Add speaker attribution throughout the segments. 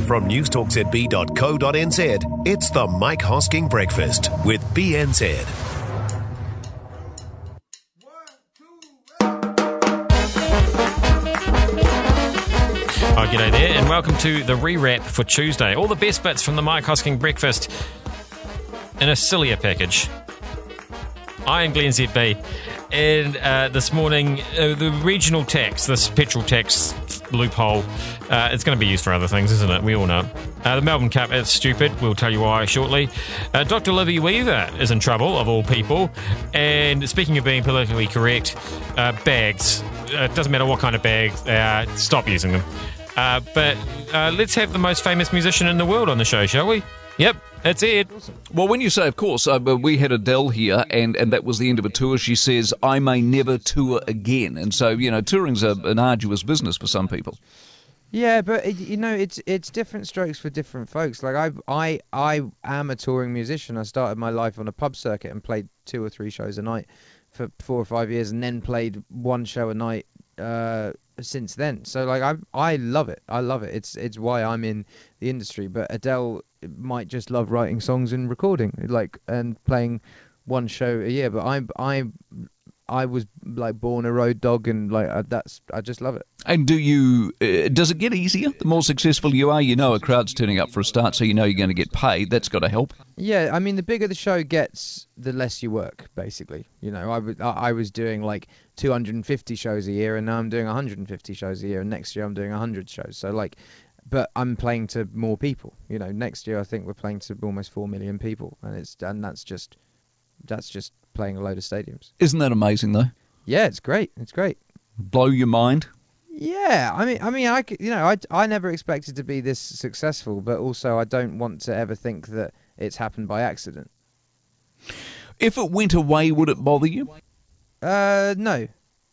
Speaker 1: From newstalkzb.co.nz, it's the Mike Hosking Breakfast with BNZ.
Speaker 2: Oh, g'day there, and welcome to the rewrap for Tuesday. All the best bits from the Mike Hosking Breakfast in a sillier package. I am Glenn ZB, and this morning, the regional tax, this petrol tax loophole, it's going to be used for other things, isn't it? We all know. The Melbourne Cup, it's stupid. We'll tell you why shortly. Dr. Libby Weaver is in trouble, of all people. And speaking of being politically correct, bags. It doesn't matter what kind of bag they are, stop using them. But let's have the most famous musician in the world on the show, shall we? Yep, it's Ed.
Speaker 3: Well, when you say, of course, we had Adele here, and that was the end of a tour. She says, I may never tour again. And so, you know, touring's an arduous business for some people.
Speaker 4: Yeah, but it's different strokes for different folks. Like I am a touring musician. I started my life on a pub circuit and played 2 or 3 shows a night for 4 or 5 years, and then played 1 show a night since then. So like I love it. I love it. It's why I'm in the industry. But Adele might just love writing songs and recording, like, and playing 1 show a year. But I was like born a road dog, and like I just love it.
Speaker 3: And do you? Does it get easier the more successful you are? You know, a crowd's turning up for a start, so you know you're going to get paid. That's got to help.
Speaker 4: Yeah, I mean, the bigger the show gets, the less you work, basically. You know, I was doing like 250 shows a year, and now I'm doing 150 shows a year, and next year I'm doing 100 shows. So like, but I'm playing to more people. You know, next year I think we're playing to almost 4 million people, and that's just playing a load of stadiums.
Speaker 3: Isn't that amazing, though?
Speaker 4: Yeah, it's great. It's great.
Speaker 3: Blow your mind?
Speaker 4: Yeah, I never expected to be this successful, but also I don't want to ever think that it's happened by accident.
Speaker 3: If it went away, would it bother you?
Speaker 4: No,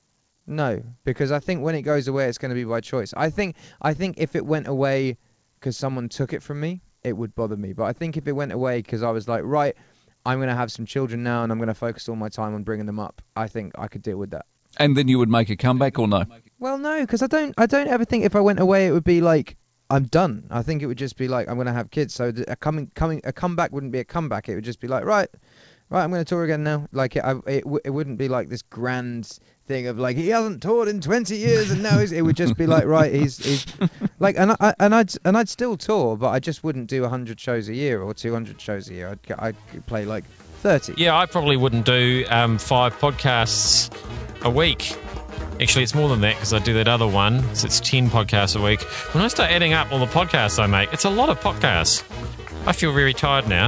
Speaker 4: because I think when it goes away, it's going to be by choice. I think if it went away because someone took it from me, it would bother me. But I think if it went away because I was like, right, I'm going to have some children now, and I'm going to focus all my time on bringing them up, I think I could deal with that. And
Speaker 3: then you would make a comeback, or no?
Speaker 4: Well, no, because I don't ever think if I went away it would be like I'm done. I think it would just be like I'm going to have kids. So a comeback wouldn't be a comeback. It would just be like right, I'm going to tour again now. Like it wouldn't be like this grand thing of like he hasn't toured in 20 years and now it would just be like right, he's like and I'd still tour, but I just wouldn't do 100 shows a year or 200 shows a year. I'd play like 30.
Speaker 2: Yeah, I probably wouldn't do 5 podcasts a week. Actually, it's more than that because I do that other one, so it's 10 podcasts a week. When I start adding up all the podcasts I make, it's a lot of podcasts. I feel very tired now.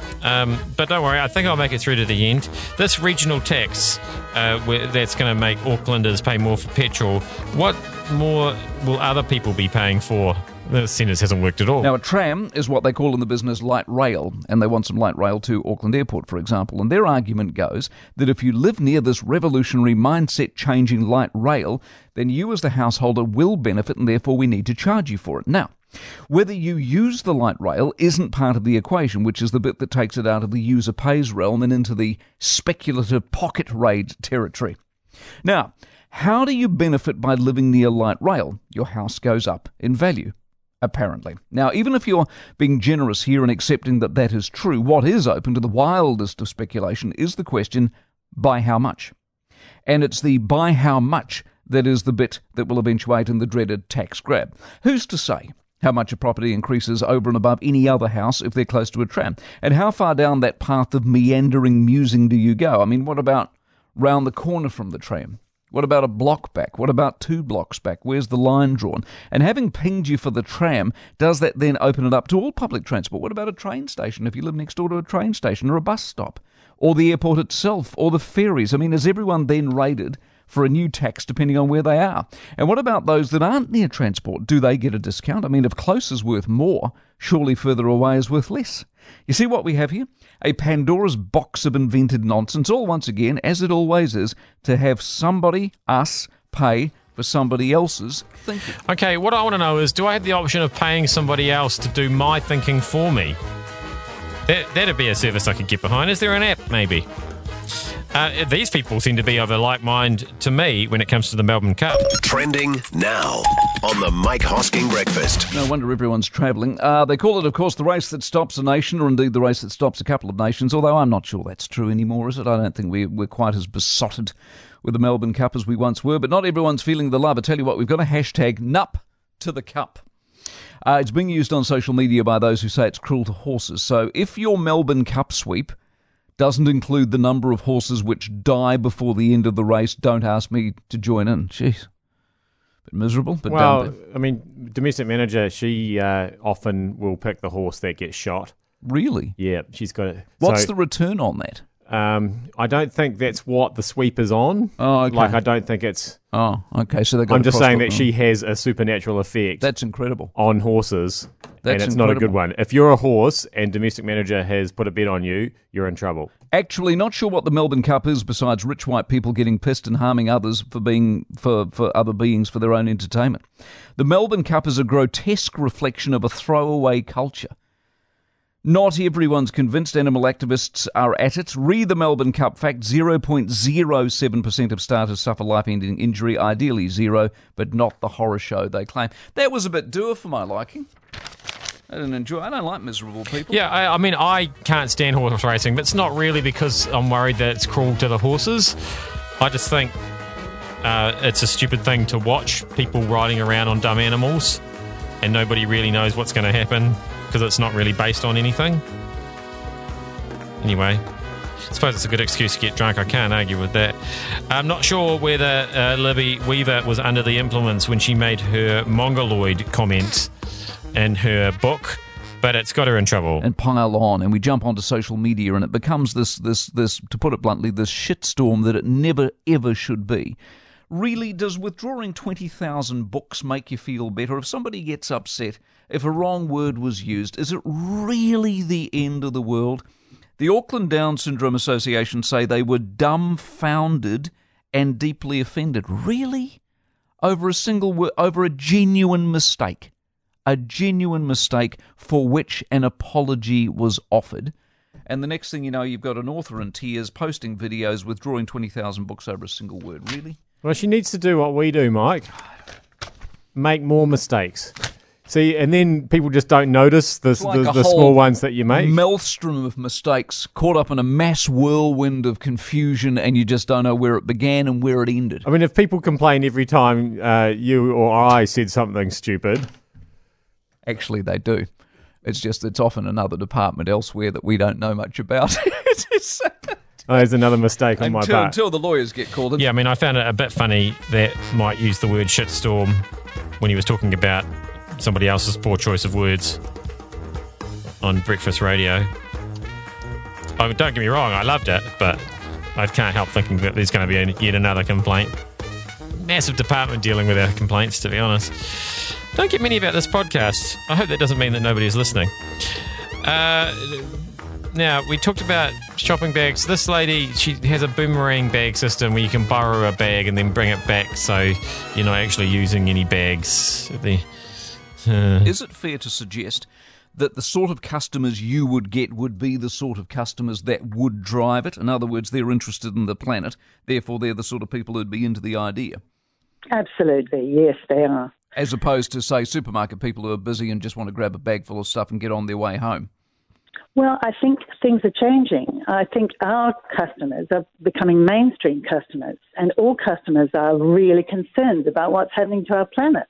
Speaker 2: But don't worry, I think I'll make it through to the end. This regional tax that's going to make Aucklanders pay more for petrol, what more will other people be paying for? The sentence hasn't worked at all.
Speaker 3: Now, a tram is what they call in the business light rail, and they want some light rail to Auckland Airport, for example. And their argument goes that if you live near this revolutionary mindset-changing light rail, then you as the householder will benefit, and therefore we need to charge you for it. Now, whether you use the light rail isn't part of the equation, which is the bit that takes it out of the user pays realm and into the speculative pocket raid territory. Now, how do you benefit by living near light rail? Your house goes up in value, apparently. Now, even if you're being generous here and accepting that that is true, what is open to the wildest of speculation is the question, by how much? And it's the by how much that is the bit that will eventuate in the dreaded tax grab. Who's to say how much a property increases over and above any other house if they're close to a tram? And how far down that path of meandering musing do you go? I mean, what about round the corner from the tram? What about a block back? What about 2 blocks back? Where's the line drawn? And having pinged you for the tram, does that then open it up to all public transport? What about a train station if you live next door to a train station or a bus stop? Or the airport itself? Or the ferries? I mean, is everyone then rated for a new tax depending on where they are? And what about those that aren't near transport? Do they get a discount? I mean, if close is worth more, surely further away is worth less. You see what we have here? A Pandora's box of invented nonsense, all once again, as it always is, to have somebody, us, pay for somebody else's thinking.
Speaker 2: Okay, what I want to know is, do I have the option of paying somebody else to do my thinking for me? That'd be a service I could get behind. Is there an app, maybe? These people seem to be of a like mind to me when it comes to the Melbourne Cup.
Speaker 1: Trending now on the Mike Hosking Breakfast.
Speaker 3: No wonder everyone's travelling. They call it, of course, the race that stops a nation, or indeed the race that stops a couple of nations, although I'm not sure that's true anymore, is it? I don't think we're quite as besotted with the Melbourne Cup as we once were, but not everyone's feeling the love. I tell you what, we've got a hashtag Nup to the Cup. It's being used on social media by those who say it's cruel to horses. So if your Melbourne Cup sweep doesn't include the number of horses which die before the end of the race, don't ask me to join in. Jeez. Bit miserable, but
Speaker 5: well, I mean, Domestic Manager, she often will pick the horse that gets shot.
Speaker 3: Really?
Speaker 5: Yeah, she's got it.
Speaker 3: What's the return on that?
Speaker 5: I don't think that's what the sweep is on.
Speaker 3: Oh, okay.
Speaker 5: Like, I don't think it's...
Speaker 3: Oh, okay. So they got.
Speaker 5: I'm just saying that she has a supernatural effect.
Speaker 3: That's incredible.
Speaker 5: On horses, and it's
Speaker 3: incredible.
Speaker 5: not a good one. If you're a horse and Domestic Manager has put a bet on you, you're in trouble.
Speaker 3: Actually, not sure what the Melbourne Cup is besides rich white people getting pissed and harming others for other beings for their own entertainment. The Melbourne Cup is a grotesque reflection of a throwaway culture. Not everyone's convinced. Animal activists are at it. Read the Melbourne Cup fact. 0.07% of starters suffer life-ending injury, ideally zero, but not the horror show they claim. That was a bit dour for my liking. I don't like miserable people.
Speaker 2: Yeah, I mean, I can't stand horse racing, but it's not really because I'm worried that it's cruel to the horses. I just think it's a stupid thing to watch, people riding around on dumb animals, and nobody really knows what's going to happen, because it's not really based on anything. Anyway, I suppose it's a good excuse to get drunk. I can't argue with that. I'm not sure whether Libby Weaver was under the influence when she made her mongoloid comment in her book, but it's got her in trouble.
Speaker 3: And pile on, and we jump onto social media, and it becomes this, to put it bluntly, this shitstorm that it never, ever should be. Really, does withdrawing 20,000 books make you feel better? If somebody gets upset, if a wrong word was used, is it really the end of the world? The Auckland Down Syndrome Association say they were dumbfounded and deeply offended. Really? Over a single word, over a genuine mistake. A genuine mistake for which an apology was offered. And the next thing you know, you've got an author in tears posting videos withdrawing 20,000 books over a single word. Really?
Speaker 5: Well, she needs to do what we do, Mike. Make more mistakes. See, and then people just don't notice the small ones that you make.
Speaker 3: Maelstrom of mistakes caught up in a mass whirlwind of confusion, and you just don't know where it began and where it ended.
Speaker 5: I mean, if people complain every time you or I said something stupid...
Speaker 3: Actually, they do. It's just it's often another department elsewhere that we don't know much about.
Speaker 5: There's another mistake on my part.
Speaker 3: Until the lawyers get called in.
Speaker 2: Yeah, I mean, I found it a bit funny that Mike used the word shitstorm when he was talking about somebody else's poor choice of words on breakfast radio. I mean, don't get me wrong, I loved it, but I can't help thinking that there's going to be yet another complaint. Massive department dealing with our complaints, to be honest. Don't get many about this podcast. I hope that doesn't mean that nobody's listening. Now, we talked about shopping bags. This lady, she has a boomerang bag system where you can borrow a bag and then bring it back, so you're not actually using any bags.
Speaker 3: Is it fair to suggest that the sort of customers you would get would be the sort of customers that would drive it? In other words, they're interested in the planet, therefore they're the sort of people who'd be into the idea.
Speaker 6: Absolutely, yes, they are.
Speaker 3: As opposed to, say, supermarket people who are busy and just want to grab a bag full of stuff and get on their way home.
Speaker 6: Well, I think things are changing. I think our customers are becoming mainstream customers, and all customers are really concerned about what's happening to our planet.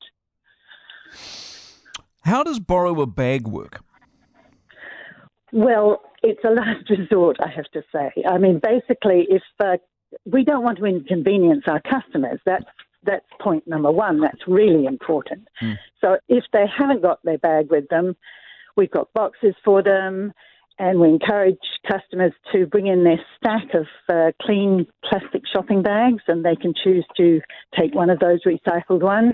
Speaker 3: How does borrow a bag work?
Speaker 6: Well, it's a last resort, I have to say. I mean, basically, if we don't want to inconvenience our customers, that's point number one. That's really important. So if they haven't got their bag with them, we've got boxes for them, and we encourage customers to bring in their stack of clean plastic shopping bags, and they can choose to take one of those recycled ones.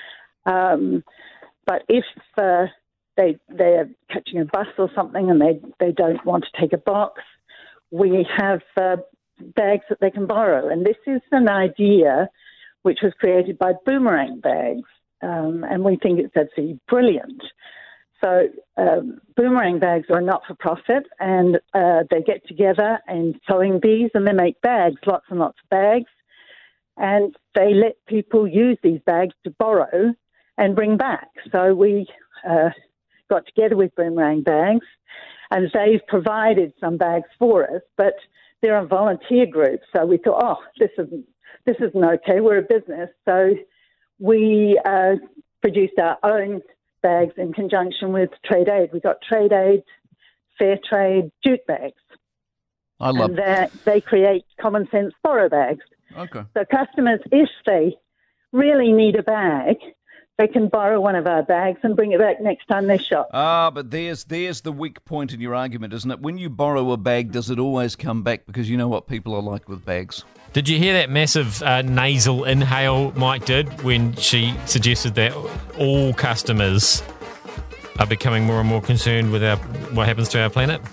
Speaker 6: But if they're catching a bus or something and they don't want to take a box, we have bags that they can borrow. And this is an idea which was created by Boomerang Bags, and we think it's absolutely brilliant. So Boomerang Bags are not-for-profit, and they get together and sewing bees, and they make bags, lots and lots of bags, and they let people use these bags to borrow and bring back. So we got together with Boomerang Bags, and they've provided some bags for us, but they're a volunteer group. So we thought, this isn't okay. We're a business. So we produced our own bags in conjunction with Trade Aid. We got Trade Aid, Fair Trade jute bags.
Speaker 3: I love
Speaker 6: and they create common sense borrow bags.
Speaker 3: Okay.
Speaker 6: So customers, if they really need a bag, they can borrow one of our bags and bring it back next time they shop.
Speaker 3: But there's the weak point in your argument, isn't it? When you borrow a bag, does it always come back? Because you know what people are like with bags.
Speaker 2: Did you hear that massive nasal inhale Mike did when she suggested that all customers are becoming more and more concerned with what happens to our planet?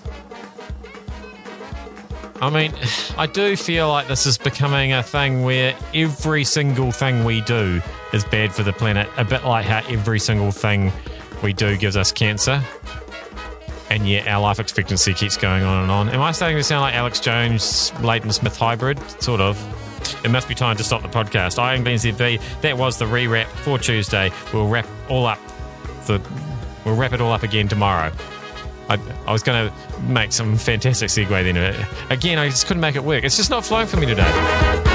Speaker 2: I mean, I do feel like this is becoming a thing where every single thing we do is bad for the planet, a bit like how every single thing we do gives us cancer. And yet our life expectancy keeps going on and on. Am I starting to sound like Alex Jones, Leighton Smith hybrid? Sort of. It must be time to stop the podcast. I am Glenn ZB. That was the rewrap for Tuesday. We'll wrap it all up again tomorrow. I was going to make some fantastic segue then. Again, I just couldn't make it work. It's just not flowing for me today.